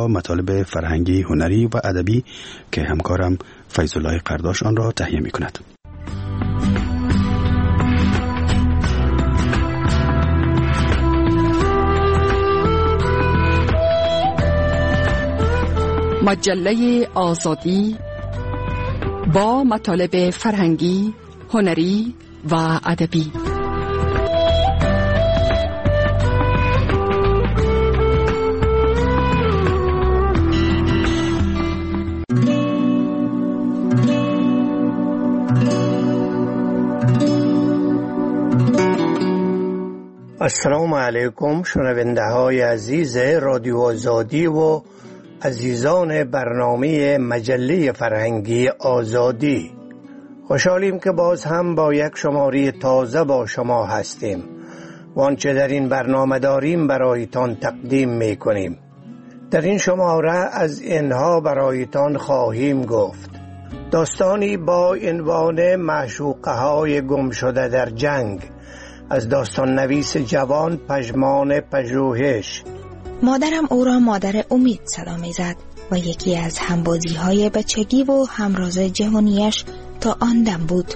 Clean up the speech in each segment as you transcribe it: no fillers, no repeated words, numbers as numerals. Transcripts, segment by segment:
مطالب فرهنگی، هنری و ادبی که همکارم فیض‌الله قرداش آن را تهیه می‌کند. مجله آزادی با مطالب فرهنگی، هنری و ادبی. السلام علیکم شنونده های عزیز رادیو آزادی و عزیزان برنامه مجله فرهنگی آزادی. خوشحالیم که باز هم با یک شماره تازه با شما هستیم و آنچه در این برنامه داریم برایتان تقدیم میکنیم. در این شماره از اینها برایتان خواهیم گفت: داستانی با عنوان معشوقه های گم شده در جنگ از داستان نویس جوان پژمان پژوهش. مادرم او را مادر امید صدا می‌زد و یکی از همبازی‌های بچگی و همراز جوانیش تا آن دم بود.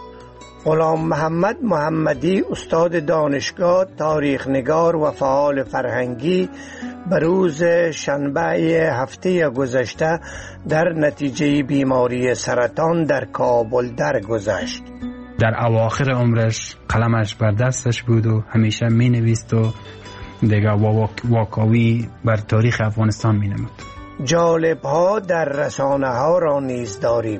غلام محمد محمدی استاد دانشگاه، تاریخ نگار و فعال فرهنگی به روز شنبه هفته گذشته در نتیجه بیماری سرطان در کابل درگذشت. در اواخر عمرش قلمش بر دستش بود و همیشه می نویست و دیگه واکاوی بر تاریخ افغانستان می نمود. جالب ها در رسانه ها را نیز داریم.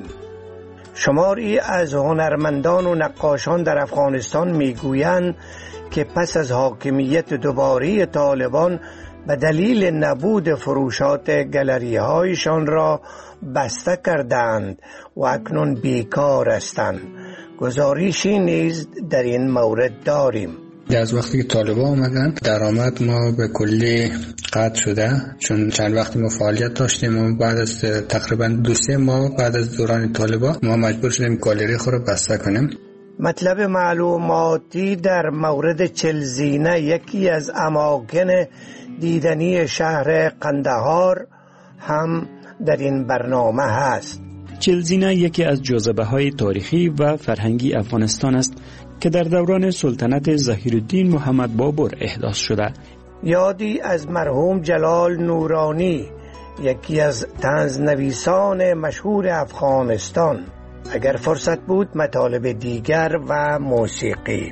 شماری از هنرمندان و نقاشان در افغانستان می گویند که پس از حاکمیت دوباره طالبان به دلیل نبود فروشات گالری هایشان را بسته کردند و اکنون بیکار هستند. گزارشی نیز در این مورد داریم. از وقتی که طالبان آمدن درآمد ما به کلی قطع شده، چون چند وقتی ما فعالیت داشتیم و بعد از تقریبا 2-3 ماه بعد از دوران طالبان ما مجبور شدیم گالری خود را بسته کنیم. مطلب معلوماتی در مورد چلزینه، یکی از اماکن دیدنی شهر قندهار، هم در این برنامه هست. چلزینه یکی از جاذبه‌های تاریخی و فرهنگی افغانستان است که در دوران سلطنت ظهیرالدین محمد بابر احداث شده. یادی از مرحوم جلال نورانی، یکی از طنزنویسان مشهور افغانستان. اگر فرصت بود مطالب دیگر و موسیقی.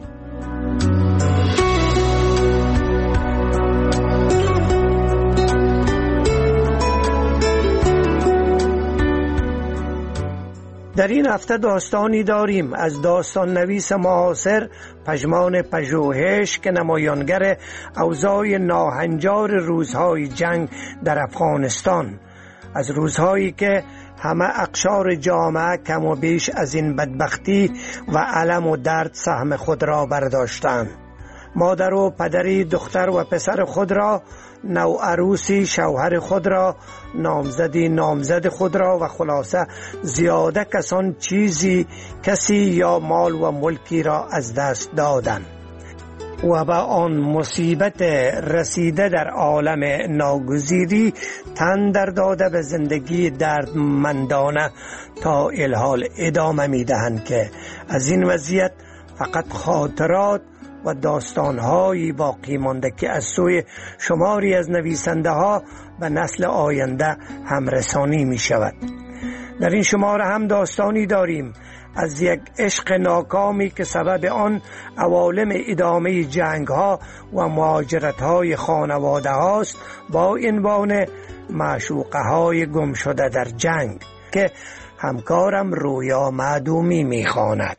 در این هفته داستانی داریم از داستان نویس معاصر پژمان پژوهش که نمایانگر اوضاع ناهنجار روزهای جنگ در افغانستان، از روزهایی که همه اقشار جامعه کم و بیش از این بدبختی و الم و درد سهم خود را برداشتند. مادر و پدری دختر و پسر خود را، نوعروسی شوهر خود را، نامزدی نامزد خود را و خلاصه زیاده کسان کسی یا مال و ملکی را از دست دادند و به آن مصیبت رسیده در عالم ناگزیری تن در داده به زندگی دردمندانه تا الحال ادامه می دهند که از این وضعیت فقط خاطرات و داستان‌هایی باقی مانده که از سوی شماری از نویسنده ها به نسل آینده همرسانی می شود. در این شماره هم داستانی داریم از یک عشق ناکامی که سبب آن عوالم ادامه جنگ ها و مهاجرت های خانواده هاست، با عنوان معشوقه های گم شده در جنگ که همکارم رویا معدومی می خواند.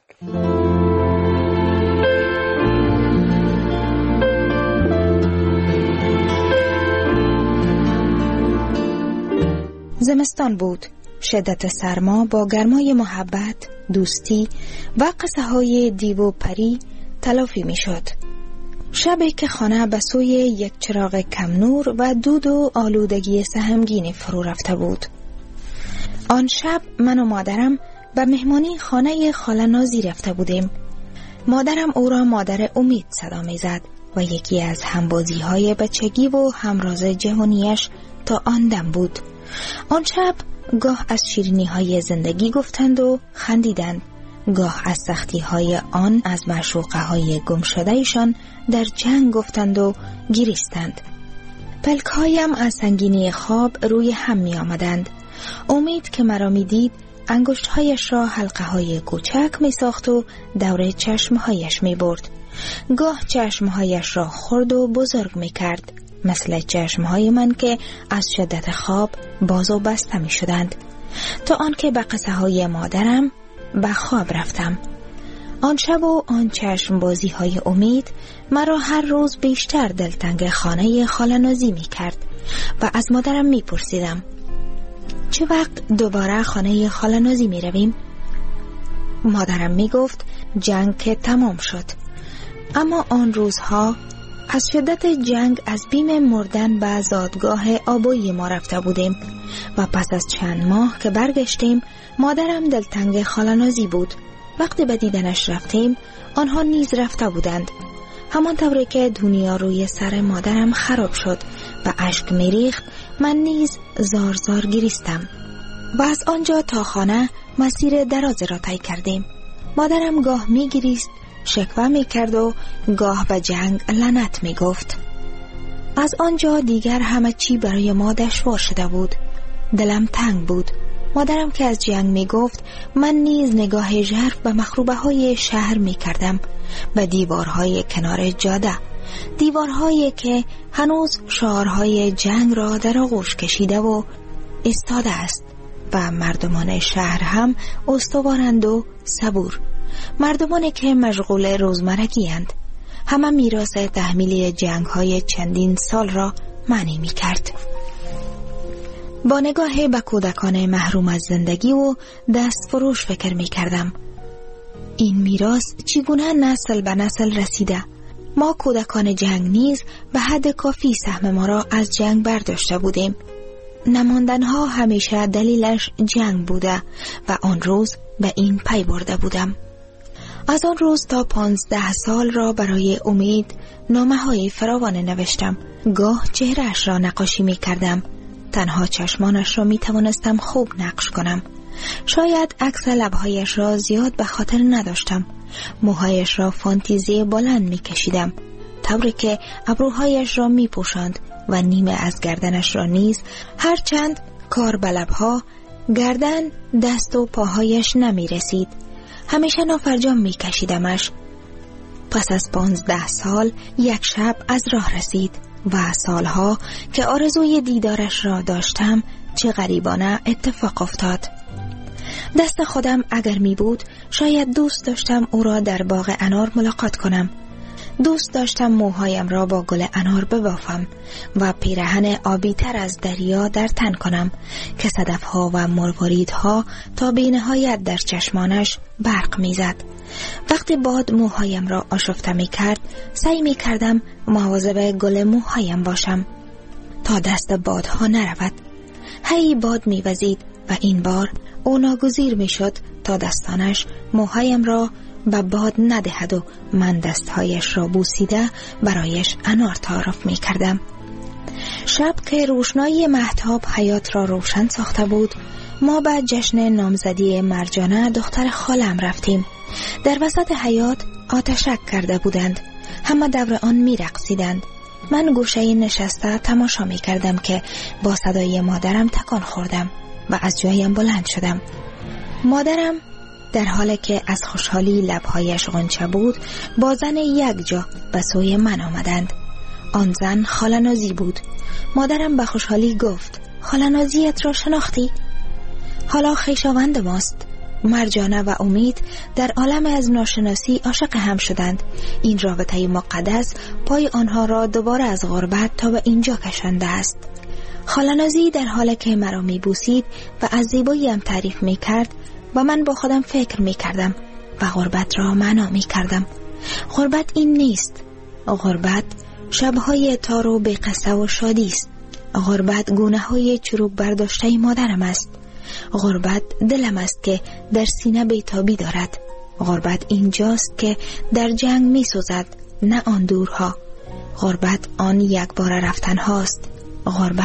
زمستان بود. شدت سرما با گرمای محبت، دوستی و قصه های دیو و پری تلافی می شد. شبی که خانه به سوی یک چراغ کم نور و دود و آلودگی سهمگینی فرو رفته بود. آن شب من و مادرم به مهمانی خانه خاله نازی رفته بودیم. مادرم او را مادر امید صدا می زد و یکی از همبازی های بچگی و همراز جوانیش تا آن دم بود. آن شب گاه از شیرینی های زندگی گفتند و خندیدند، گاه از سختی های آن از معشوقه های گم شدهشان در جنگ گفتند و گریستند. پلکایم از سنگینی خواب روی هم می آمدند. امید که مرا می دید انگشتهایش را حلقه های کوچک می ساخت و دور چشمهایش می برد. گاه چشمهایش را خرد و بزرگ می کرد، مثل چشمهای من که از شدت خواب باز و بسته می شدند. تا آنکه به قصه های مادرم به خواب رفتم. آن شب و آن چشم بازی های امید مرا هر روز بیشتر دلتنگ خانه خاله‌نازی می کرد و از مادرم می پرسیدم چه وقت دوباره خانه خاله‌نازی می رویم؟ مادرم می گفت جنگ که تمام شد. اما آن روزها از شدت جنگ از بیم مردن به زادگاه آبایی ما رفته بودیم و پس از چند ماه که برگشتیم مادرم دلتنگ خاله‌نازی بود. وقتی به دیدنش رفتیم آنها نیز رفته بودند. همان طوری که دنیا روی سر مادرم خراب شد و اشک میریخت، من نیز زار زار گریستم و از آنجا تا خانه مسیر دراز را طی کردیم. مادرم گاه میگریست، شکوه میکرد و گاه به جنگ لعنت میگفت. از آنجا دیگر همه چی برای ما دشوار شده بود. دلم تنگ بود. مادرم که از جنگ می گفت، من نیز نگاه ژرف به مخروبه های شهر می کردم، به دیوارهای کنار جاده، دیوارهایی که هنوز شعارهای جنگ را در آغوش کشیده و ایستاده است و مردمان شهر هم استوارند و صبور، مردمانی که مشغول روزمرگی اند. همه میراث تحمیلی جنگ های چندین سال را معنی می کرد. با نگاه به کودکان محروم از زندگی و دست فروش فکر می کردم. این میراث چگونه نسل به نسل رسیده؟ ما کودکان جنگ نیز به حد کافی سهم ما را از جنگ برداشته بودیم. نماندنها همیشه دلیلش جنگ بوده و آن روز به این پی برده بودم. از آن روز تا 15 سال را برای امید نامه های فراوان نوشتم. گاه چهرهش را نقاشی می کردم. تنها چشمانش را می توانستم خوب نقش کنم. شاید عکس لبهایش را زیاد به خاطر نداشتم. موهایش را فانتزی بلند می کشیدم، طوری که ابروهایش را می پوشاند و نیمه از گردنش را نیز، هرچند کار به لبها، گردن، دست و پاهایش نمی رسید. همیشه نافرجام می کشیدمش. پس از 15 سال یک شب از راه رسید و سالها که آرزوی دیدارش را داشتم چه غریبانه اتفاق افتاد. دست خودم اگر می بود شاید دوست داشتم او را در باغ انار ملاقات کنم. دوست داشتم موهایم را با گل انار ببافم و پیرهن آبی تر از دریا در تن کنم که صدفها و مرواریدها تا بی نهایت در چشمانش برق می زد. وقتی باد موهایم را آشفته می کرد سعی می کردم مواظب گل موهایم باشم تا دست بادها نرود. هی باد می وزید و این بار او ناگزیر می شد تا دستانش موهایم را به باد ندهد و من دستهایش را بوسیده برایش انار تعارف می کردم. شب که روشنایی مهتاب حیات را روشن ساخته بود، ما به جشن نامزدی مرجانه دختر خالم رفتیم. در وسط حیات آتشک کرده بودند. همه دور آن می رقصیدند. من گوشه نشسته تماشا می کردم که با صدای مادرم تکان خوردم و از جایم بلند شدم. مادرم در حالی که از خوشحالی لبهایش غنچه بود با زن یک جا به سوی من آمدند. آن زن خاله‌نازی بود. مادرم به خوشحالی گفت: خاله‌نازیت را شناختی؟ حالا خویشاوند ماست. مرجانه و امید در عالم از ناشناسی عاشق هم شدند. این رابطه مقدس پای آنها را دوباره از غربت تا به اینجا کشانده است. خاله‌نازی در حالی که مرا می‌بوسید و از زیباییم تعریف می‌کرد و من با خودم فکر می‌کردم و غربت را معنا می‌کردم. غربت این نیست. غربت شب‌های تار و بی‌قصه و شادی است. غربت گونه‌های چروک برداشته مادرم است. غربت دلم است که در سینه بیتابی دارد. غربت اینجاست که در جنگ می‌سوزد، نه آن دورها. غربت آن یک بار رفتن هاست. غربت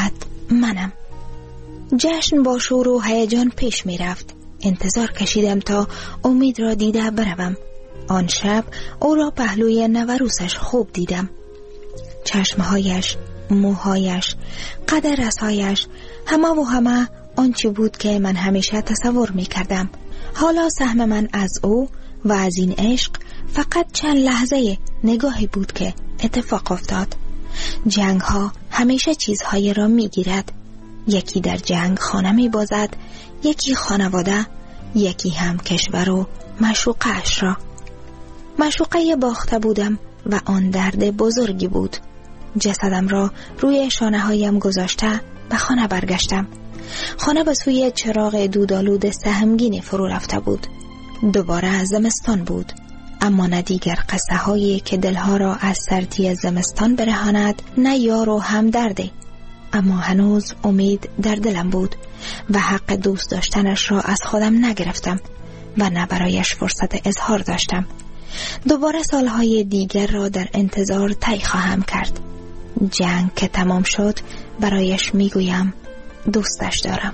منم. جشن با شور و هیجان پیش می رفت. انتظار کشیدم تا امید را دیده بروم. آن شب او را پهلوی نوروسش خوب دیدم. چشمهایش، موهایش، قد رسایش، همه آنچه بود که من همیشه تصور می کردم. حالا سهم من از او و از این عشق فقط چند لحظه نگاهی بود که اتفاق افتاد. جنگ ها همیشه چیزهای را می گیرد. یکی در جنگ خانه می بازد، یکی خانواده، یکی هم کشور و معشوقه‌اش را. معشوقه باخته بودم و آن درد بزرگی بود. جسدم را روی شانه هایم گذاشته به خانه برگشتم. خانه به سوی چراغ دودآلود سهمگین فرو رفته بود. دوباره زمستان بود، اما نه دیگر قصه هایی که دلها را از سردی زمستان برهاند، نه یار و همدرده. اما هنوز امید در دلم بود و حق دوست داشتنش را از خودم نگرفتم و نه برایش فرصت اظهار داشتم. دوباره سالهای دیگر را در انتظار طی خواهم کرد. جنگ که تمام شد برایش میگویم دوستش دارم.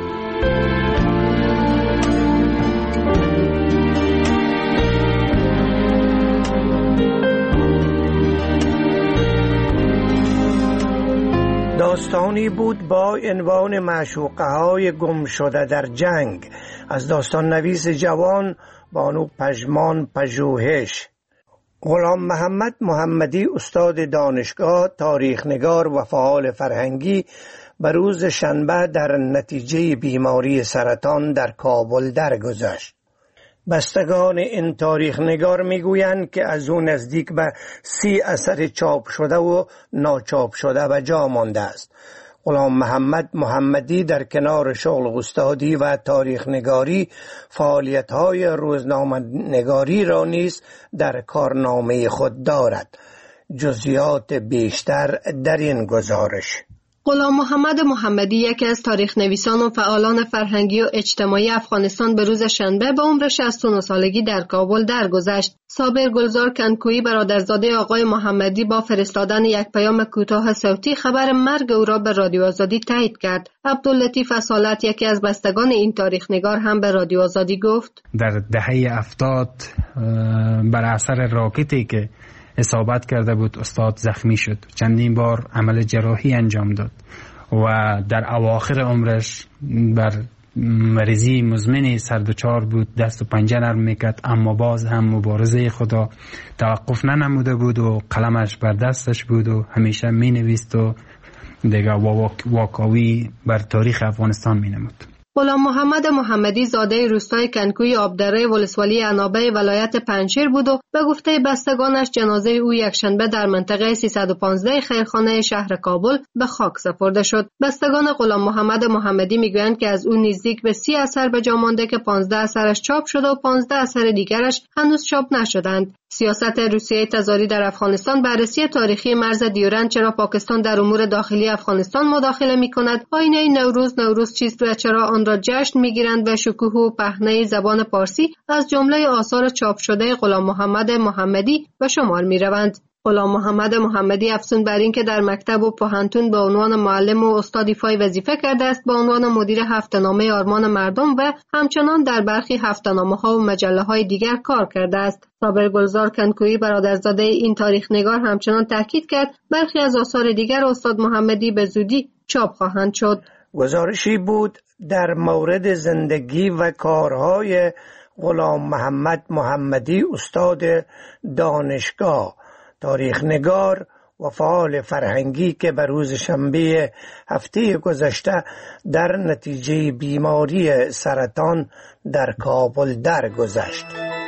داستانی بود با عنوان معشوقه های گم شده در جنگ از داستان نویس جوان بانو پژمان پژوهش. غلام محمد محمدی استاد دانشگاه، تاریخ نگار و فعال فرهنگی به روز شنبه در نتیجه بیماری سرطان در کابل درگذشت. بستگان این تاریخ نگار میگویند که از او نزدیک به 30 اثر چاپ شده و ناچاپ شده به جا مانده است. غلام محمد محمدی در کنار شغل استادی و تاریخ نگاری فعالیت‌های روزنامه نگاری را نیز در کارنامه خود دارد. جزئیات بیشتر در این گزارش. غلام محمد محمدی یکی از تاریخ نویسان و فعالان فرهنگی و اجتماعی افغانستان به روز شنبه به عمر 69 سالگی در کابل درگذشت. صابر گلزار کنکویی برادرزاده آقای محمدی با فرستادن یک پیام کوتاه صوتی خبر مرگ او را به رادیو آزادی تایید کرد. عبداللطیف اصالت یکی از بستگان این تاریخ نگار هم به رادیو آزادی گفت در دهه 70 بر اثر راکتی که اصابت کرده بود استاد زخمی شد. چندین بار عمل جراحی انجام داد و در اواخر عمرش بر مریضی مزمن سردچار بود. دست و پنجه نرم میکرد، اما باز هم مبارزه خدا توقف ننموده بود و قلمش بر دستش بود و همیشه مینویست و دیگه واکاوی بر تاریخ افغانستان مینمود. غلام محمد محمدی زاده روستای کنکوی آبدره ولسوالی عنابه ولایت پنجشیر بود و به گفته بستگانش جنازه او یکشنبه در منطقه 315 خیرخانه شهر کابل به خاک سپرده شد. بستگان غلام محمد محمدی میگویند که از او نزدیک به 30 اثر به جا مانده که 15 اثرش چاپ شده و 15 اثر دیگرش هنوز چاپ نشدند. سیاست روسیه تزاری در افغانستان بررسی تاریخی مرز دیورند، چرا پاکستان در امور داخلی افغانستان مداخله می‌کند، آینه نوروز چیست و چرا آن را جشن می‌گیرند و شکوه و پهنه زبان پارسی از جمله آثار چاپ شده غلام محمد محمدی به شمار می‌روند. غلام محمد محمدی افزون بر این که در مکتب و پوهنتون به عنوان معلم و استاد ایفای وظیفه کرده است، به عنوان مدیر هفته‌نامه آرمان مردم و همچنان در برخی هفته‌نامه‌ها و مجله‌های دیگر کار کرده است. صابر گلزار کنکویی برادرزاده این تاریخ نگار همچنان تاکید کرد برخی از آثار دیگر استاد محمدی به زودی چاپ خواهند شد. گزارشی بود در مورد زندگی و کارهای غلام محمد محمدی استاد دانشگاه، تاریخ نگار و فعال فرهنگی که به روز شنبه هفته گذشته در نتیجه بیماری سرطان در کابل درگذشت.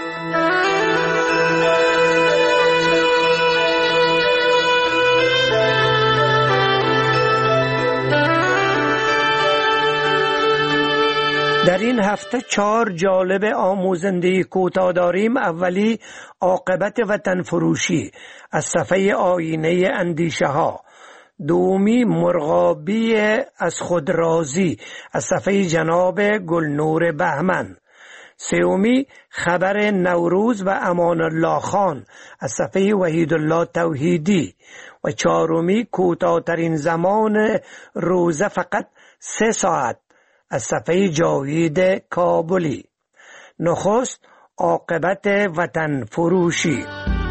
در این هفته 4 جالب آموزنده کوتاه داریم. اولی عاقبت وطن فروشی از صفحه آینه اندیشه ها. دومی مرغابی از خود راضی از صفحه جناب گلنور بهمن. سومی خبر نوروز و امان الله خان از صفحه وحید الله توحیدی. و چهارمی کوتاه‌ترین زمان روزه فقط 3 ساعت از صفحه جاوید کابلی. نخست عاقبت وطن فروشی.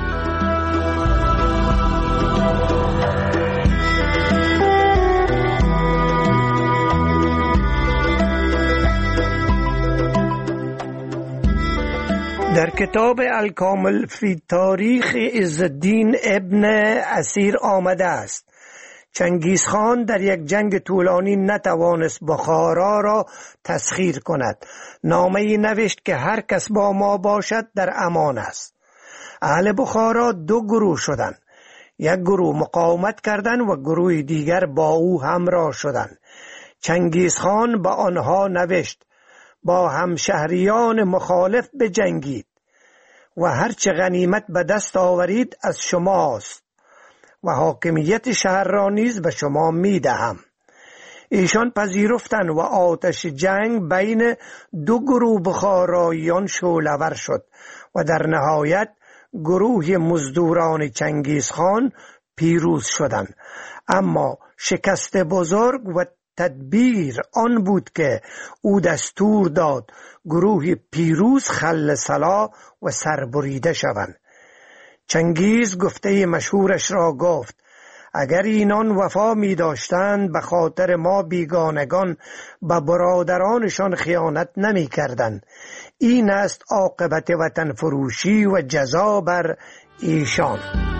در کتاب الکامل فی تاریخ عزالدین ابن اسیر آمده است چنگیزخان در یک جنگ طولانی نتوانست بخارا را تسخیر کند. نامه‌ای نوشت که هر کس با ما باشد در امان است. اهل بخارا 2 گروه شدند. یک گروه مقاومت کردند و گروه دیگر با او همراه شدند. چنگیزخان به آنها نوشت با همشهریان مخالف بجنگید و هرچه غنیمت به دست آورید از شماست و حاکمیت شهر را نیز به شما میدهم. ایشان پذیرفتند و آتش جنگ بین 2 گروه بخاراییان شعله‌ور شد و در نهایت گروه مزدوران چنگیزخان پیروز شدند. اما شکست بزرگ و تدبیر آن بود که او دستور داد گروه پیروز خل سلا و سربریده شوند. چنگیز گفته مشهورش را گفت اگر اینان وفا می داشتند به خاطر ما بیگانگان به برادرانشان خیانت نمی کردند. این است عاقبت وطن فروشی و جزا بر ایشان.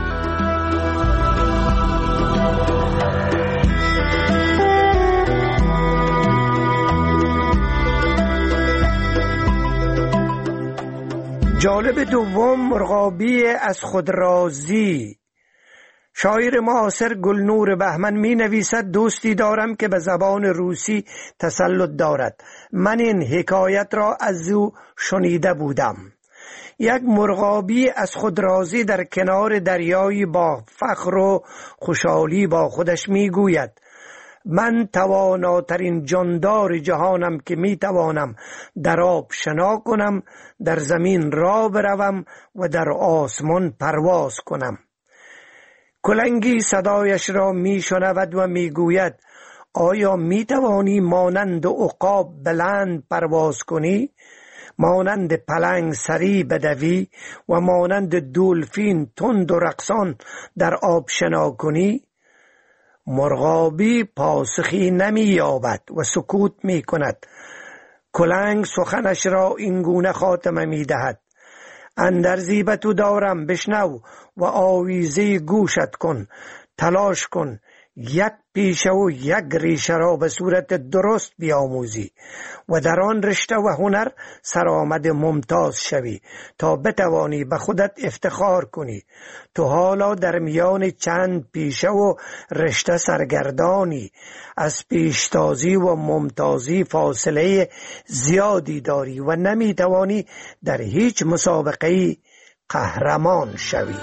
جالب دوم مرغابی از خود راضی. شاعر معاصر گلنور بهمن می نویسد دوستی دارم که به زبان روسی تسلط دارد. من این حکایت را از او شنیده بودم. یک مرغابی از خود راضی در کنار دریایی با فخر و خوشحالی با خودش می گوید من تواناترین جاندار جهانم که می توانم در آب شنا کنم، در زمین راه بروم و در آسمان پرواز کنم. کلنگی صدایش را می شنود و می گوید آیا می توانی مانند عقاب بلند پرواز کنی؟ مانند پلنگ سریع بدوی و مانند دولفین تند و رقصان در آب شنا کنی؟ مرغابی پاسخی نمی یابد و سکوت می کند. کلنگ سخنش را اینگونه خاتمه می دهد اندرزی به تو دارم بشنو و آویزه گوشت کن. تلاش کن یک پیشه و یک ریشه را به صورت درست بیاموزی و در آن رشته و هنر سرآمد ممتاز شوی تا بتوانی به خودت افتخار کنی. تو حالا در میان چند پیشه و رشته سرگردانی، از پیشتازی و ممتازی فاصله زیادی داری و نمیتوانی در هیچ مسابقه‌ای قهرمان شوی.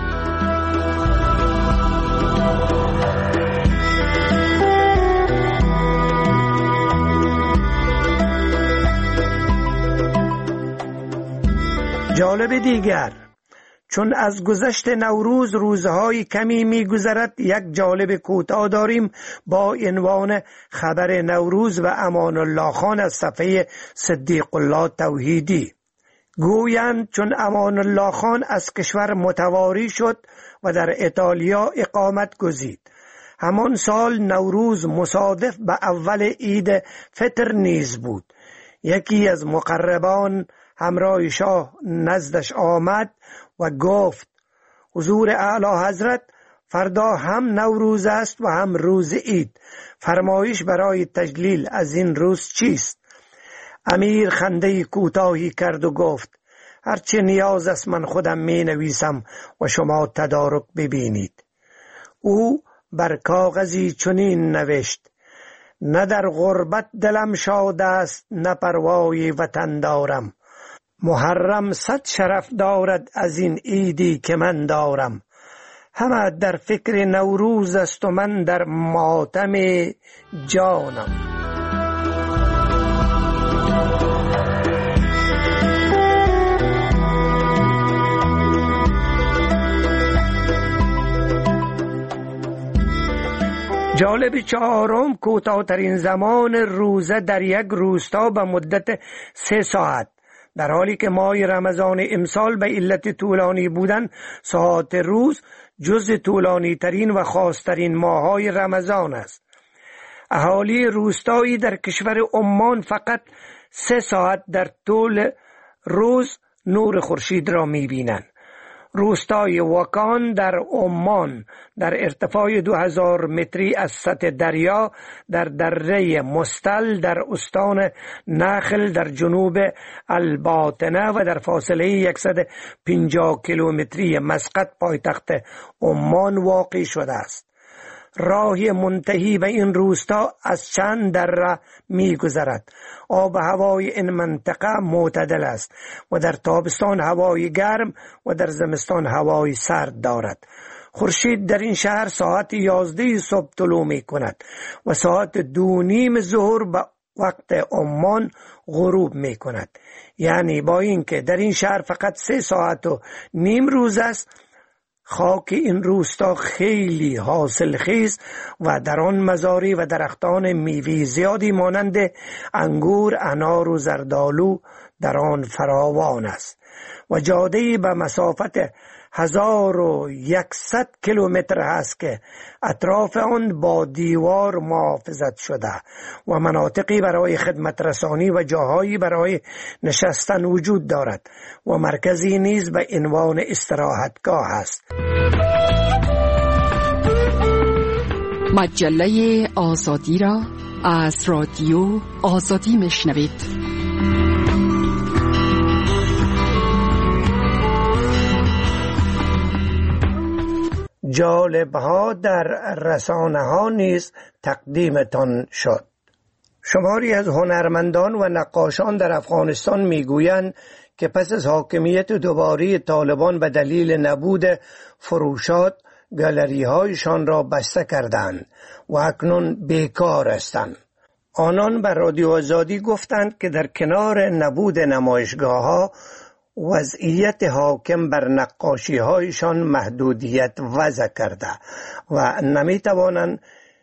جالب دیگر، چون از گذشت نوروز روزهای کمی می‌گذرد، یک جالب کوتاه داریم با عنوان خبر نوروز و امان الله خان از صفحه صدیق الله توحیدی. گویند چون امان الله خان از کشور متواری شد و در ایتالیا اقامت گزید، همان سال نوروز مصادف به اول عید فطر نیز بود. یکی از مقربان همراه شاه نزدش آمد و گفت حضور اعلی حضرت، فردا هم نوروز است و هم روز عید، فرمایش برای تجلیل از این روز چیست؟ امیر خنده کوتاهی کرد و گفت هرچه نیاز است من خودم می نویسم و شما تدارک ببینید. او بر کاغذی چنین نوشت نه در غربت دلم شاد است، نه پروای وطن دارم. محرم 100 شرف دارد از این عیدی که من دارم. همه در فکر نوروز است و من در ماتم جانم. جالب چهارم، کوتاه‌ترین زمان روزه در یک روستا به مدت 3 ساعت. در حالی که ماه رمضان امسال به علت طولانی بودن ساعات روز جز طولانی ترین و خاصترین ماه‌های رمضان است. اهالی روستایی در کشور عمان فقط 3 ساعت در طول روز نور خورشید را می‌بینند. روستای وکان در عمان در ارتفاع 2000 متری از سطح دریا در دره مستل در استان نخل در جنوب الباطنه و در فاصله 150 کیلومتری مسقط پایتخت عمان واقع شده است. راهی منتهی به این روستا از چند دره می گذرد. آب و هوای این منطقه معتدل است و در تابستان هوای گرم و در زمستان هوای سرد دارد. خورشید در این شهر ساعت 11 صبح طلوع می کند و ساعت 2:30 ظهر به وقت عمان غروب می کند. یعنی با اینکه در این شهر فقط 3 ساعت و نیم روز است، خاک این روستا خیلی حاصلخیز و در آن مزاری و درختان میوه زیادی مانند انگور، انار و زردآلو در آن فراوان است و جاده‌ای به مسافت 1100 کیلومتر است که اطراف آن با دیوار محافظت شده و مناطقی برای خدمت رسانی و جاهایی برای نشستن وجود دارد و مرکزی نیز به عنوان استراحتگاه است. مجله آزادی را از رادیو آزادی میشنوید. جالب‌ها در رسانه‌ها نیز تقدیمتان شد. شماری از هنرمندان و نقاشان در افغانستان میگویند که پس از حاکمیت دوباره طالبان به دلیل نبود فروشات گالری‌هایشان را بسته کردند و اکنون بیکار هستند. آنان به رادیو آزادی گفتند که در کنار نبود نمایشگاه‌ها وضعیت حاکم بر نقاشی‌هایشان محدودیت وضع کرده و نمی‌توانند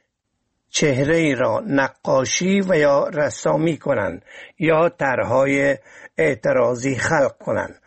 چهره را نقاشی و یا رسامی کنند یا طرح‌های اعتراضی خلق کنند.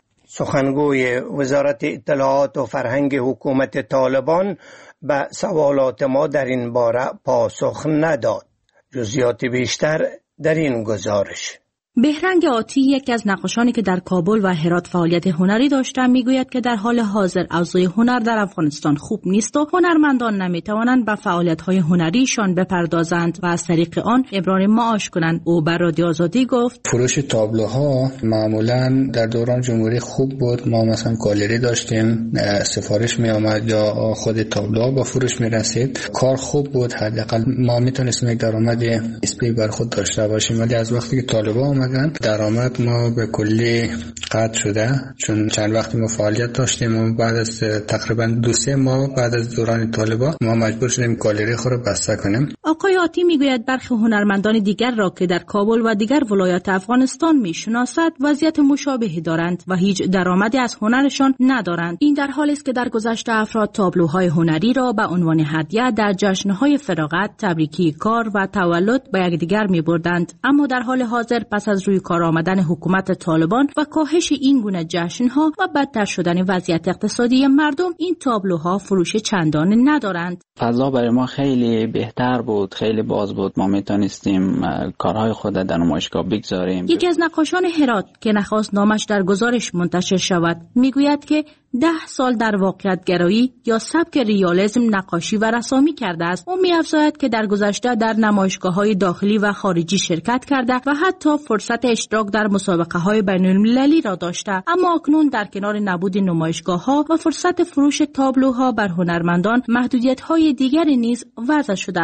سخنگوی وزارت اطلاعات و فرهنگ حکومت طالبان به سوالات ما در این باره پاسخ نداد. جزئیات بیشتر در این گزارش. بهرنگ آتی، یکی از نقاشانی که در کابل و هرات فعالیت هنری داشتند، میگوید که در حال حاضر اوضاع هنر در افغانستان خوب نیست و هنرمندان نمیتوانند به فعالیت‌های هنریشان بپردازند و از طریق آن ابرار معاش کنند. او بر رادیو آزادی گفت: فروش تابلوها معمولا در دوران جمهوری خوب بود. ما مثلا گالری داشتیم، سفارش می آمد یا خود تابلوها با فروش می رسید. کار خوب بود، حداقل ما میتونستیم یک درآمد نسبی بر خود داشته باشیم. ولی از وقتی که طالبان درآمد ما به کلی قطع شده، چون چند وقتی ما فعالیت داشتیم و بعد از تقریبا 2-3 ماه بعد از دوران طالبان ما مجبور شدیم گالری خود رو بسته کنیم. آقای آتی میگوید برخی هنرمندان دیگر را که در کابل و دیگر ولایات افغانستان میشناسد وضعیت مشابهی دارند و هیچ درآمدی از هنرشان ندارند. این در حالی است که در گذشته افراد تابلوهای هنری را به عنوان هدیه در جشن‌های فراغت، تبریکی کار و تولد به یکدیگر می‌بردند، اما در حال حاضر پس از روی کار آمدن حکومت طالبان و کاهش این گونه جشن‌ها و بدتر شدن وضعیت اقتصادی مردم، این تابلوها فروش چندان ندارند. فضا برای ما خیلی بهتر بود، خیلی باز بود، ما میتونستیم کارهای خود در نمایشگاه بگذاریم. یکی از نقاشان هرات که نخواست نامش در گزارش منتشر شود میگوید که 10 سال در واقعیت گرایی یا سبک ریالیسم نقاشی و رسامی کرده است. او می‌افزاید که در گذشته در نمایشگاه‌های داخلی و خارجی شرکت کرده و حتی فرصت اشتراک در مسابقه‌های بین‌المللی را داشته، اما اکنون در کنار نبود نمایشگاه‌ها و فرصت فروش تابلوها بر هنرمندان، محدودیت‌های دیگری نیز وضع شده است.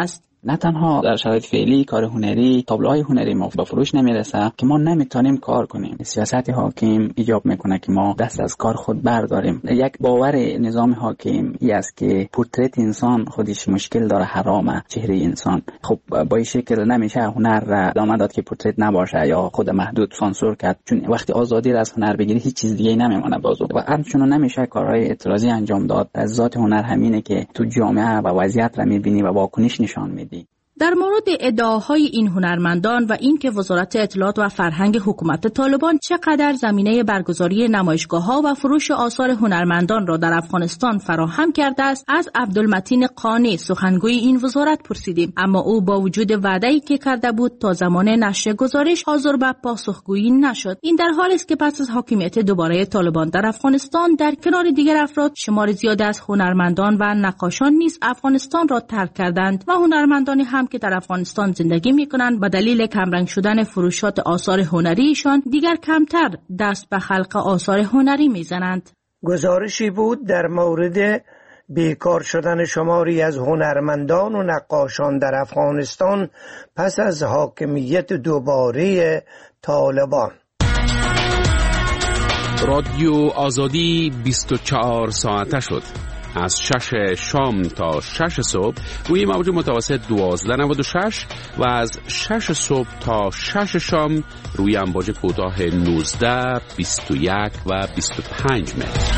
نه تنها در شرایط فعلی کار هنری، تابلوهای هنری ما به فروش نمیرسه که ما نمیتونیم کار کنیم. سیاست حاکم ایجاب میکنه که ما دست از کار خود برداریم. یک باور نظام حاکم است که پورتریت انسان خودش مشکل داره، حرامه چهره انسان. خب با این شکل نمیشه هنر را ادامه داد که پورتریت نباشه یا خود محدود سانسور کرد، چون وقتی آزادی را از هنر بگیری هیچ چیز دیگه نمیمونه بازو و همچنین نمیشه کارهای اعتراضی انجام داد. از ذات هنر همینه که تو جامعه و وضعیت را میبینی و واکنش نشان میدی. در مورد ادعاهای این هنرمندان و اینکه وزارت اطلاعات و فرهنگ حکومت طالبان چقدر زمینه برگزاری نمایشگاه‌ها و فروش آثار هنرمندان را در افغانستان فراهم کرده است، از عبدالمتین قانی سخنگوی این وزارت پرسیدیم، اما او با وجود وعده‌ای که کرده بود تا زمان نشر گزارش حاضر به پاسخگویی نشد. این در حالی است که پس از حاکمیت دوباره طالبان در افغانستان در کنار دیگر افراد شمار زیادی از هنرمندان و نقاشان نیز افغانستان را ترک کردند و هنرمندانی هم که در افغانستان زندگی می‌کنند به دلیل کمرنگ شدن فروشات آثار هنریشان دیگر کمتر دست به خلق آثار هنری می‌زنند. گزارشی بود در مورد بیکار شدن شماری از هنرمندان و نقاشان در افغانستان پس از حاکمیت دوباره طالبان. رادیو آزادی 24 ساعته شد. از 6 شام تا 6 صبح روی موج متوسط 1296 و از 6 صبح تا 6 شام روی امواج کوتاه 19، 21 و 25 متر.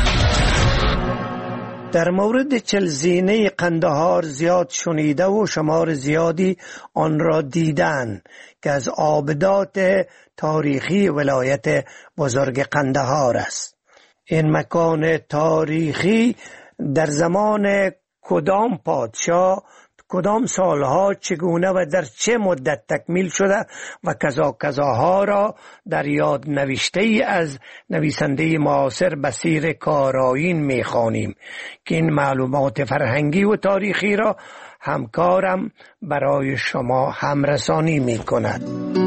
در مورد چلزینه قندهار زیاد شنیده و شمار زیادی آن را دیدن که از آبدات تاریخی ولایت بزرگ قندهار است. این مکان تاریخی در زمان کدام پادشاه، کدام سالها، چگونه و در چه مدت تکمیل شده و کذاها را در یاد نوشته ای از نویسنده معاصر بصیر کارآیین می‌خوانیم که این معلومات فرهنگی و تاریخی را همکارم برای شما همرسانی می‌کند.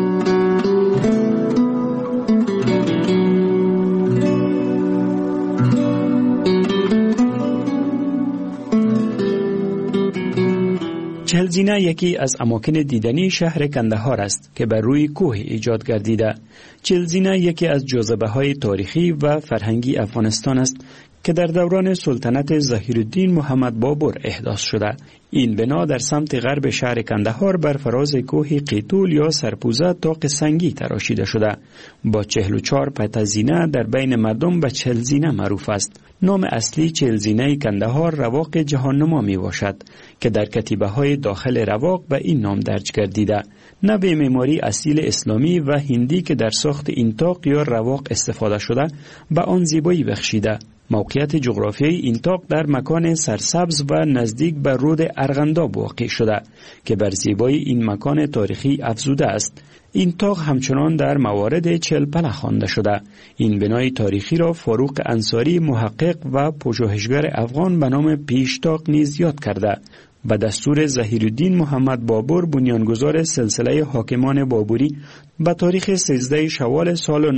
چهلزینه یکی از اماکن دیدنی شهر کندهار است که بر روی کوه ایجاد گردیده. چهلزینه یکی از جاذبه‌های تاریخی و فرهنگی افغانستان است که در دوران سلطنت ظهیرالدین محمد بابر احداث شده. این بنا در سمت غرب شهر کندهار بر فراز کوه قیتول یا سرپوزه طاق سنگی تراشیده شده. با 44 پتزینه در بین مردم به چهلزینه معروف است. نام اصلی چهلزینه کندهار رواق جهاننما می باشد که در کتیبه های داخل رواق به این نام درج گردیده. نوع معماری اصیل اسلامی و هندی که در ساخت این طاق یا رواق استفاده شده به آن زیبایی بخشیده. موقعیت جغرافیایی این طاق در مکان سرسبز و نزدیک به رود ارغنداب واقع شده که بر زیبایی این مکان تاریخی افزوده است. این طاق همچنان در موارد چلپله خوانده شده. این بنای تاریخی را فاروق انصاری محقق و پژوهشگر افغان به نام پیشتاق نیز یاد کرده. به دستور ظهیرالدین محمد بابر بنیانگذار سلسله حاکمان بابری به تاریخ 13 شوال سال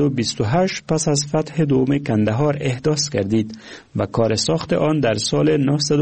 928 پس از فتح دوم کندهار احداث گردید و کار ساخت آن در سال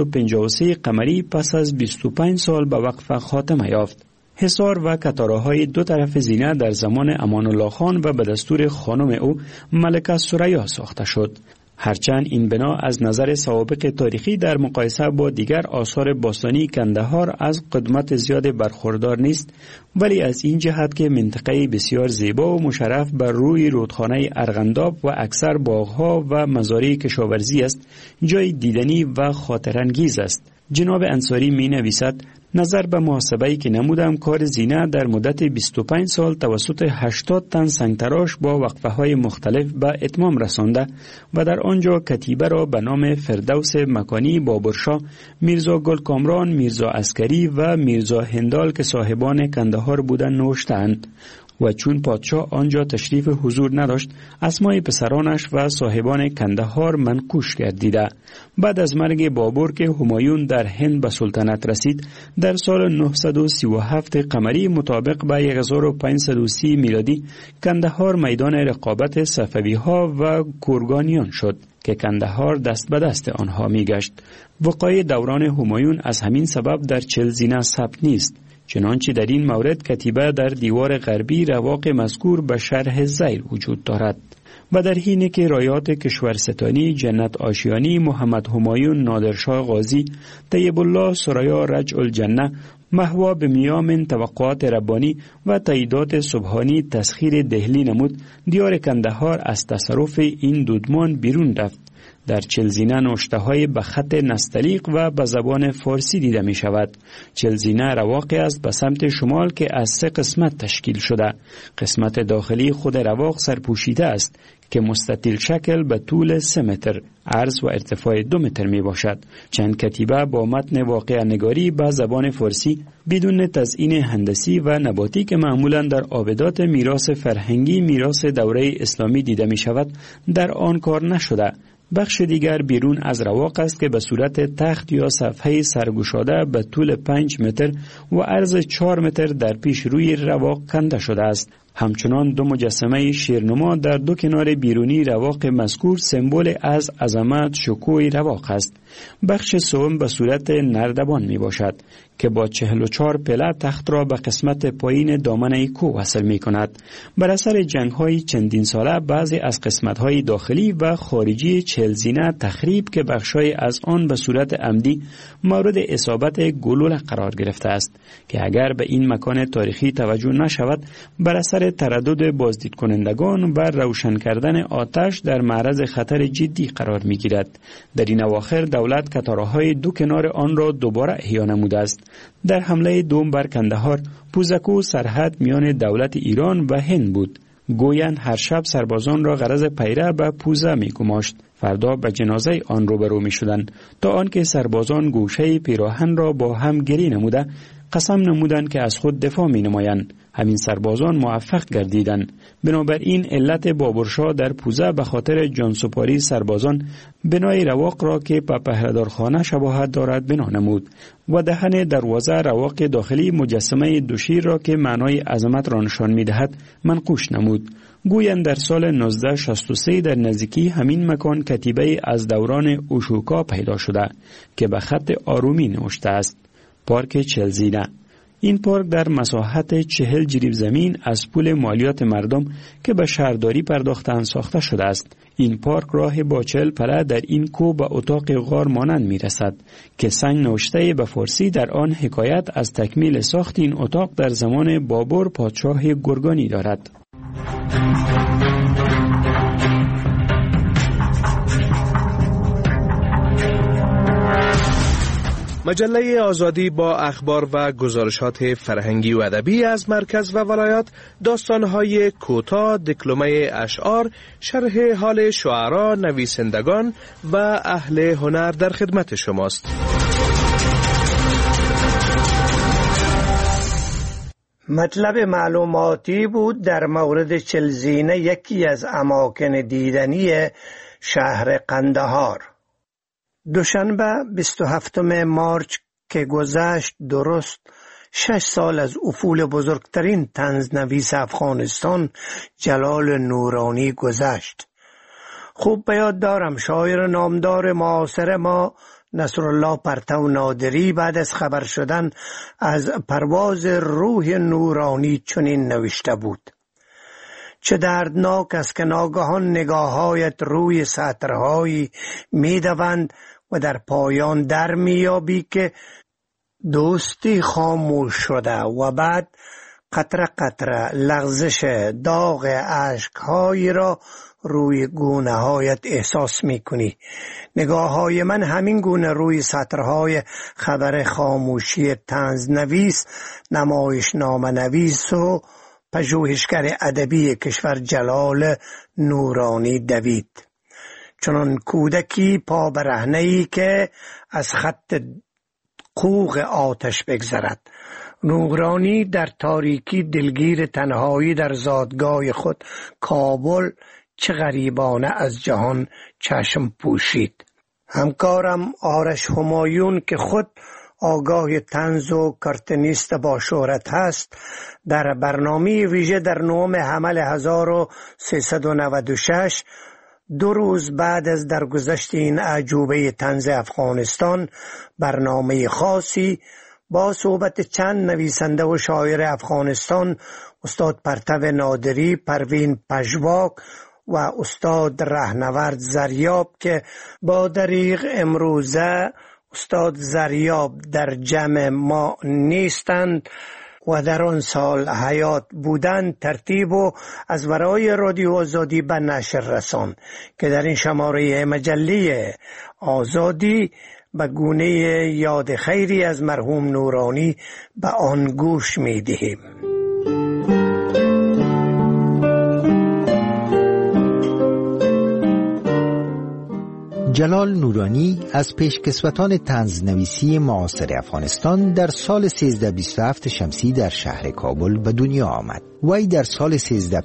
953 قمری پس از 25 سال به وقف خاتمه یافت. حصار و کتاره‌های دو طرف زینه در زمان امان الله خان و به دستور خانم او ملکه ثریا ساخته شد. هرچند این بنا از نظر سوابق تاریخی در مقایسه با دیگر آثار باستانی کندهار از قدمت زیاد برخوردار نیست، ولی از این جهت که منطقه بسیار زیبا و مشرف بر روی رودخانه ارغنداب و اکثر باغها و مزارع کشاورزی است، جای دیدنی و خاطرانگیز است. جناب انصاری می نویسد: نظر به محاسبه‌ای که نمودم کار زینه در مدت 25 سال توسط 80 تن سنگتراش با وقفه‌های مختلف به اتمام رسانده و در آنجا کتیبه را به نام فردوس مکانی بابرشاه، میرزا گلکامران، میرزا عسکری و میرزا هندال که صاحبان کندهار بودند نوشتند. و چون پادشاه آنجا تشریف حضور نداشت اسمای پسرانش و صاحبان کندهار منقوش گردیده. بعد از مرگ بابر که همایون در هند به سلطنت رسید در سال 937 قمری مطابق به 1530 میلادی کندهار میدان رقابت صفوی ها و گرگانیان شد که کندهار دست به دست آنها می گشت. وقایع دوران همایون از همین سبب در چلزینه ثبت نیست، چنانچه در این مورد کتیبه در دیوار غربی رواق مذکور به شرح زیر وجود دارد. و در حینی که رایات کشورستانی جنت آشیانی، محمد همایون نادرشاه غازی، طیب الله ثریا رجع الجنه، محوا به میام توقعات ربانی و تاییدات سبحانی تسخیر دهلی نمود، دیار کندهار از تصرف این دودمان بیرون رفت. در چلزینه نوشته‌های به خط نستعلیق و به زبان فارسی دیده می شود. چلزینه رواقی است به سمت شمال که از 3 قسمت تشکیل شده. قسمت داخلی خود رواق سرپوشیده است که مستطیل شکل به طول 3 متر، عرض و ارتفاع 2 متر می باشد. چند کتیبه با متن واقعه نگاری به زبان فارسی بدون تزیین هندسی و نباتی که معمولا در آبدات میراث فرهنگی میراث دوره اسلامی دیده می شود در آن کار نشده. بخش دیگر بیرون از رواق است که به صورت تخت یا صفحه سرگشاده به طول 5 متر و عرض 4 متر در پیش روی رواق کنده شده است. همچنان 2 مجسمه شیرنما در 2 کنار بیرونی رواق مذکور سمبل از عظمت شکوه رواق است. بخش سوم به صورت نردبان می باشد که با 44 پله تخت را به قسمت پایین دامنه کوه وصل می کند. بر اثر جنگ های چندین ساله بعضی از قسمت های داخلی و خارجی چلزینه تخریب که بخشای از آن به صورت عمدی مورد اصابت گلوله قرار گرفته است که اگر به این مکان تاریخی توجه نشود بر اثر تردد بازدید کنندگان و روشن کردن آتش در معرض خطر جدی قرار می گیرد. در این اواخر دولت کتاره‌های 2 کنار آن را دوباره احیا نموده است. در حمله دوم بر کندهار پوزکو سرحد میان دولت ایران و هند بود. گویند هر شب سربازان را غرض پیره به پوزه می گماشت. فردا به جنازه آن روبرو می شدند تا آنکه سربازان گوشه پیراهن را با هم گری نموده قسم نمودند که از خود دفاع می نمایند. همین سربازان موفق گردیدند. بنابراین علت بابرشاه در پوزه به خاطر جانسپاری سربازان بنای رواق را که به پهردارخانه شباهت دارد بنا نمود و دهن دروازه رواق داخلی مجسمه دوشیر را که معنای عظمت را نشان می دهد منقوش نمود. گویند در سال 1963 در نزدیکی همین مکان کتیبه از دوران اوشوکا پیدا شده که به خط آرومی نوشته است: پارک چلزینه. این پارک در مساحت 40 جریب زمین از پول مالیات مردم که به شهرداری پرداختند ساخته شده است. این پارک راه با 40 پله در این کوه به اتاق غار مانند می رسد که سنگ نوشته به فارسی در آن حکایت از تکمیل ساخت این اتاق در زمان بابر پادشاه گرگانی دارد. مجله آزادی با اخبار و گزارشات فرهنگی و ادبی از مرکز و ولایات، داستان‌های کوتاه، دکلمه اشعار، شرح حال شعرا، نویسندگان و اهل هنر در خدمت شماست. مطلب معلوماتی بود در مورد چلزینه، یکی از اماکن دیدنی شهر قندهار. دوشنبه 27 مارچ که گذشت درست 6 سال از افول بزرگترین طنزنویس افغانستان جلال نورانی گذشت. خوب به یاد دارم شاعر نامدار معاصر ما نصرالله پرتو نادری بعد از خبر شدن از پرواز روح نورانی چنین نوشته بود: چه دردناک است که ناگهان نگاهایت روی سطرهایی میدوند و در پایان در میابی که دوستی خاموش شده و بعد قطره قطره لغزش داغ اشکهایی را روی گونه هایت احساس میکنی. نگاه های من همین گونه روی سطرهای خبر خاموشی طنزنویس، نمایشنامه نویس و پژوهشگر ادبی کشور جلال نورانی دوید. چنان کودکی پا برهنه‌ای که از خط قوق آتش بگذرد نورانی در تاریکی دلگیر تنهایی در زادگاه خود کابل چه غریبانه از جهان چشم پوشید. همکارم آرش همایون که خود آگاه طنز و کارتونیست با شهرت هست، در برنامه ویژه در 9 حمل 1396 2 روز بعد از درگذشت این اعجوبه طنز افغانستان برنامه خاصی با صحبت چند نویسنده و شاعر افغانستان، استاد پرتو نادری، پروین پژواک و استاد رهنورد زریاب که با دریغ امروزه استاد زریاب در جمع ما نیستند و در آن سال حیات بودند، ترتیب و از ورای رادیو آزادی به نشر رسان که در این شماره مجله آزادی به گونه یاد خیری از مرحوم نورانی به آن گوش می دهیم. جلال نورانی از پیشکسوتان طنزنویسی معاصر افغانستان در سال 1327 شمسی در شهر کابل به دنیا آمد. وی در سال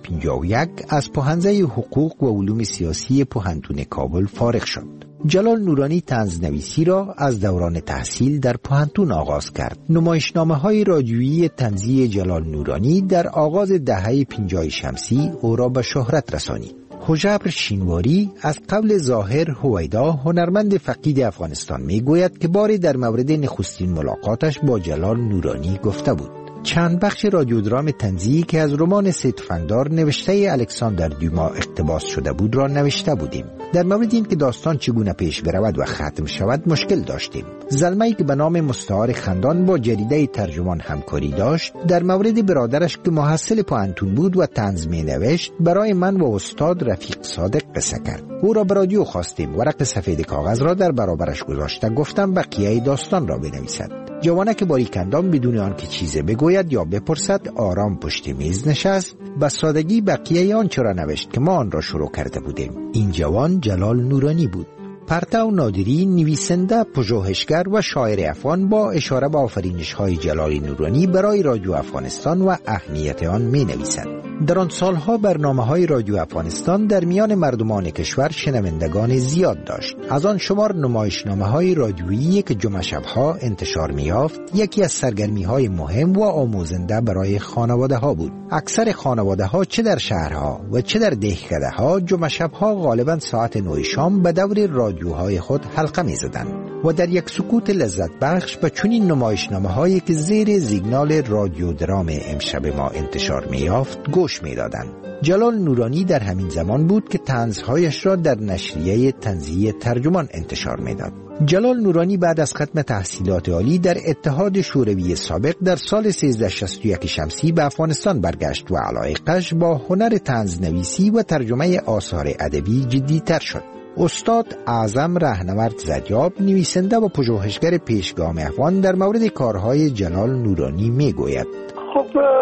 1351 از پوهنځی حقوق و علوم سیاسی پوهنتون کابل فارغ شد. جلال نورانی طنزنویسی را از دوران تحصیل در پوهنتون آغاز کرد. نمایشنامه‌های رادیویی طنزی جلال نورانی در آغاز دهه 50 شمسی او را به شهرت رسانید. هژبر شینواری از قول ظاهر هویدا هنرمند فقید افغانستان می گوید که باری در مورد نخستین ملاقاتش با جلال نورانی گفته بود. چند بخش رادیو درام طنزی که از رمان سه تفنگدار نوشته الکساندر دیوما اقتباس شده بود را نوشته بودیم. در مورد این که داستان چگونه پیش برود و ختم شود مشکل داشتیم. زلمه‌ای که به نام مستعار خندان با جریده ترجمان همکاری داشت، در مورد برادرش که محصل پوهنتون بود و طنز می‌نوشت برای من و استاد رفیق صادق قصه کرد. او را به رادیو خواستیم، ورق سفید کاغذ را در برابرش گذاشته گفتم بقیه داستان را بنویسد. جوانک باریکندام بدون آنکه چیزی بگوید یا بپرسد آرام پشت میز نشست، به سادگی بقیه آنچه را نوشت که ما آن را شروع کرده بودیم. این جوان جلال نورانی بود. پرتو نادری نویسنده، پژوهشگر و شاعر افغان با اشاره به آفرینش‌های جلال نورانی برای رادیو افغانستان و اهمیت آن می‌نویسد. در آن سالها برنامه‌های رادیو افغانستان در میان مردمان کشور شنوندگان زیاد داشت. از آن شمار نمایشنامه‌های رادیویی که جمعه شب‌ها انتشار می‌یافت یکی از سرگرمی‌های مهم و آموزنده برای خانواده‌ها بود. اکثر خانواده‌ها چه در شهرها و چه در دهکده‌ها جمعه شب‌ها غالباً ساعت 9 شام به دور رادیوهای خود حلقه می‌زدند و در یک سکوت لذت بخش به چنین نمایشنامه‌هایی که زیر سیگنال رادیو درام امشب ما انتشار می‌یافت گوش می‌دادند. جلال نورانی در همین زمان بود که طنزهایش را در نشریه طنزی ترجمان انتشار می‌داد. جلال نورانی بعد از ختم تحصیلات عالی در اتحاد شوروی سابق در سال 1361 شمسی به افغانستان برگشت و علاقه‌اش با هنر طنزنویسی و ترجمه آثار ادبی جدی‌تر شد. استاد اعظم رهنورد زریاب نویسنده و پژوهشگر پیشگام افغان در مورد کارهای جلال نورانی میگوید: خب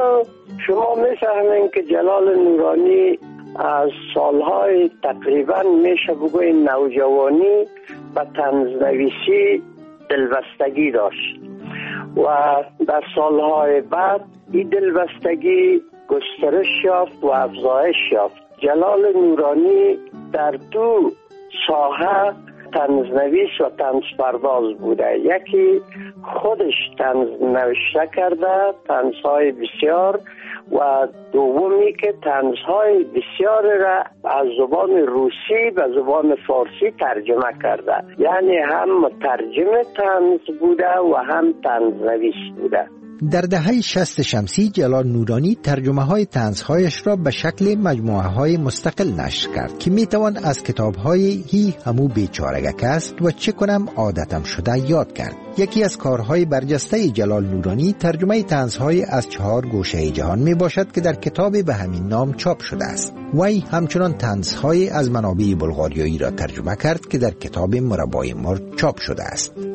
شما می‌فهمین که جلال نورانی از سالهای تقریبا میشه بگوید نوجوانی و طنزنویسی دلبستگی داشت و در سالهای بعد این دلبستگی گسترش یافت و افزایش یافت. جلال نورانی در دو ساحه طنزنویس و طنزپرداز بوده. یکی خودش طنز نوشته کرده، طنزهای بسیار، و دومی که طنزهای بسیار را از زبان روسی به زبان فارسی ترجمه کرده. یعنی هم مترجم طنز بوده و هم طنزنویس بوده. در دهه 60 شمسی جلال نورانی ترجمه های طنزهایش را به شکل مجموعه های مستقل نشر کرد که می توان از کتاب های هی همو بیچارگک است و چه کنم عادتم شده یاد کرد. یکی از کارهای برجسته جلال نورانی ترجمه طنزهای از 4 گوشه جهان می باشد که در کتاب به همین نام چاپ شده است. وی همچنان طنزهای از منابع بلغاریایی را ترجمه کرد که در کتاب مربای مرد چاپ شده است.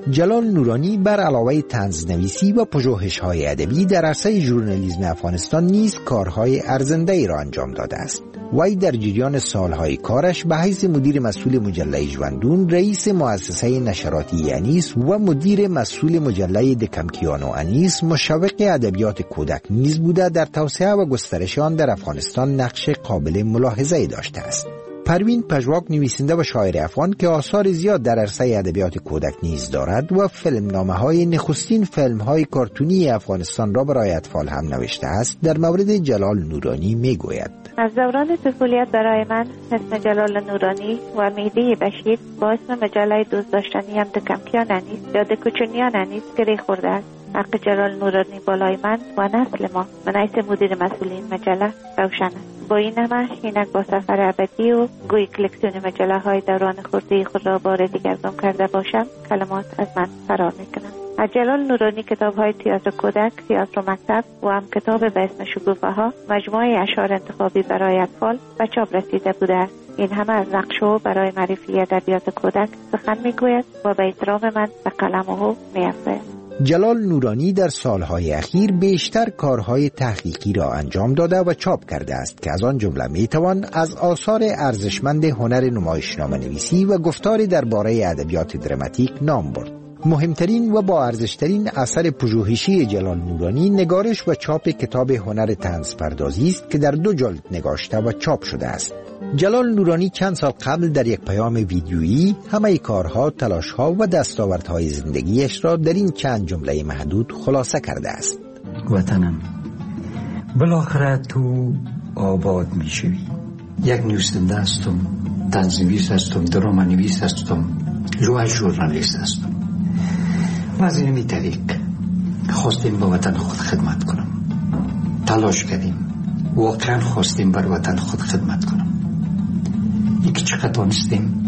جلال نورانی بر علاوه طنزنویسی و پژوهش‌های ادبی در عرصه ژورنالیسم افغانستان نیز کارهای ارزنده‌ای را انجام داده است. وی در جریان سالهای کارش به حیث مدیر مسئول مجله ژوندون، رئیس مؤسسه نشراتی انیس و مدیر مسئول مجله دکمکیانو انیس مشوق ادبیات کودک نیز بوده در توسعه و گسترش آن در افغانستان نقش قابل ملاحظه‌ای داشته است. پروین پژواک نویسنده و شاعر افغان که آثار زیاد در عرصه ادبیات کودک نیز دارد و فیلمنامه‌های نخستین فیلم‌های کارتونی افغانستان را برای اطفال هم نوشته است، در مورد جلال نورانی میگوید: از دوران طفولیت برای من اسم جلال نورانی و مهدی بشیر با اسم مجله دوست داشتنی هم دکمکیان انیس یا دکوچونیان انیس گره خورده است. حق جلال نورانی بالای من و نسل ما من حیث مدیر مسئولین مجله روشن است. با این همه اینک با سفر ابدی و گوی کلکسیون مجله های دوران خردی خود را بار دیگر گم کرده باشم، کلمات از من فرار میکنم. از جلال نورانی کتاب های تئاتر کودک، تئاتر مکتب و هم کتاب به اسم شکوفه ها، مجموعه اشعار انتخابی برای اطفال و چاپ رسیده بوده است. این همه از نقش او برای معرفی ادبیات کودک سخن میگوید و به احترام من به قلم او میافزاید. جلال نورانی در سالهای اخیر بیشتر کارهای تحقیقی را انجام داده و چاپ کرده است که از آن جمله میتوان از آثار ارزشمند هنر نمایشنامه نویسی و گفتاری درباره ادبیات دراماتیک نام برد. مهمترین و با ارزشترین اثر پژوهشی جلال نورانی نگارش و چاپ کتاب هنر طنز پردازی است که در 2 جلد نگاشته و چاپ شده است. جلال نورانی چند سال قبل در یک پیام ویدیویی همه کارها، تلاشها و دستاوردهای زندگیش را در این چند جمله محدود خلاصه کرده است. وطنم، بالاخره تو آباد می شوی. یک نویسنده هستم، طنزنویس هستم، درامانویس هستم، ژورنالیست هستم. و از این طریق خواستیم به وطن خود خدمت کنم. تلاش کردیم، واقعا خواستیم بر وطن خود خدمت کنم. یکی چقدر دانستیم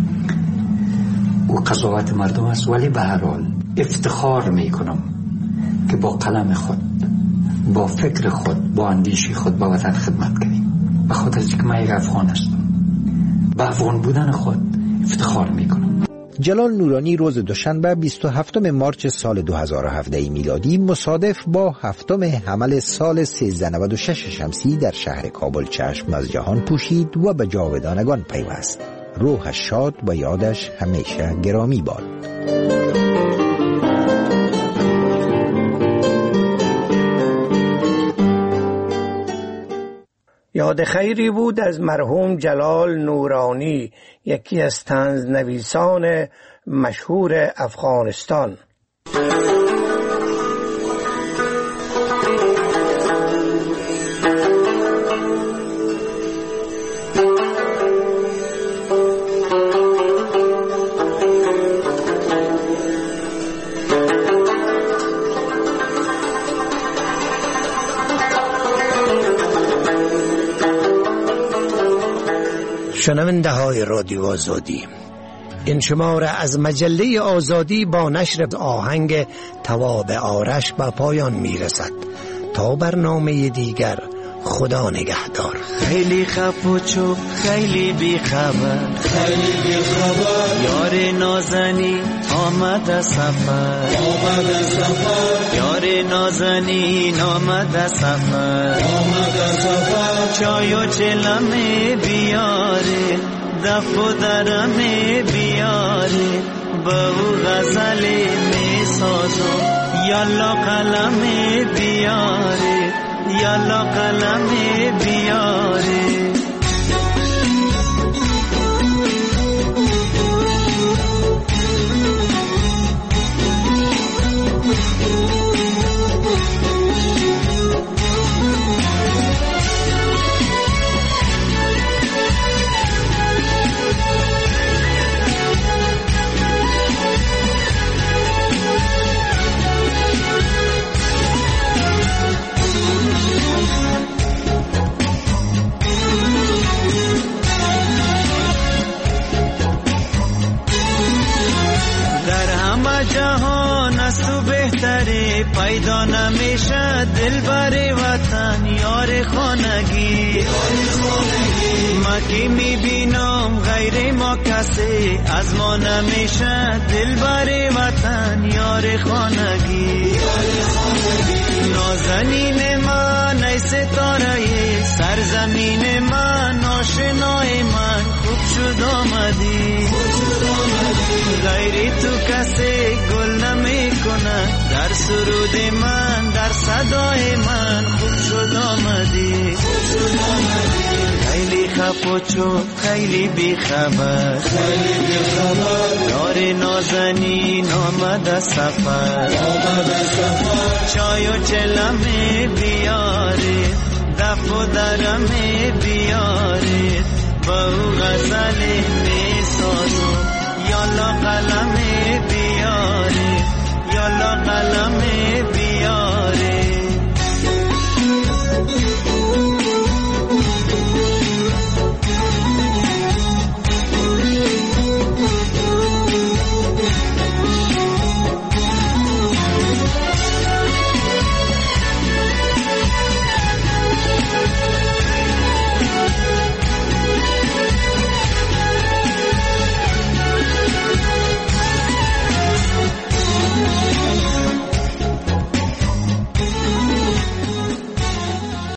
و قضاوت مردم است، ولی به هر حال افتخار می کنم که با قلم خود، با فکر خود، با اندیشه خود به وطن خدمت کنیم. به خاطر اینکه من یک افغان هستم، به افغان بودن خود افتخار می کنم. جلال نورانی روز دوشنبه 27 مارس سال 2017 میلادی مصادف با 7 حمل سال 1396 شمسی در شهر کابل چشم از جهان پوشید و به جاودانگان پیوست. روحش شاد و یادش همیشه گرامی باد. یاد خیری بود از مرحوم جلال نورانی، یکی از طنزنویسان مشهور افغانستان. شنونده های رادیو آزادی، این شماره از مجله آزادی با نشر آهنگ تواب آرش به پایان میرسد. تا برنامه دیگر، خدا نگهدار. خیلی خفوچو، خیلی بیخبر، یار نازنی آمد سفر، یار نازنین آمد سفر، چای و چلمه بیاره، دف و درمه بیاره، به او غزل می سازم، یالا قلم بیاره، یالا قلم بیاره. جهان از تو بهتره، پیدا نمیشه دل بر وطن، یار خانگی ما که میبینم غیر ما کسی از ما نمیشه، دل بر وطن یار خانگی. نازنین من ای ستاره سرزمین من، آشنای من خوب شد آمدی. غیر تو کسی گل نمی کنه، در سرود من در صدای من خوب شد آمدی. خیلی خفوچو خیلی بیخبر، یار نازنین آمد سفر. چای و چلمه بیاری، دف و درمه بیاری، با او غزل می سازم. یالا قلمه بیاری، یالا قلمه بیاری.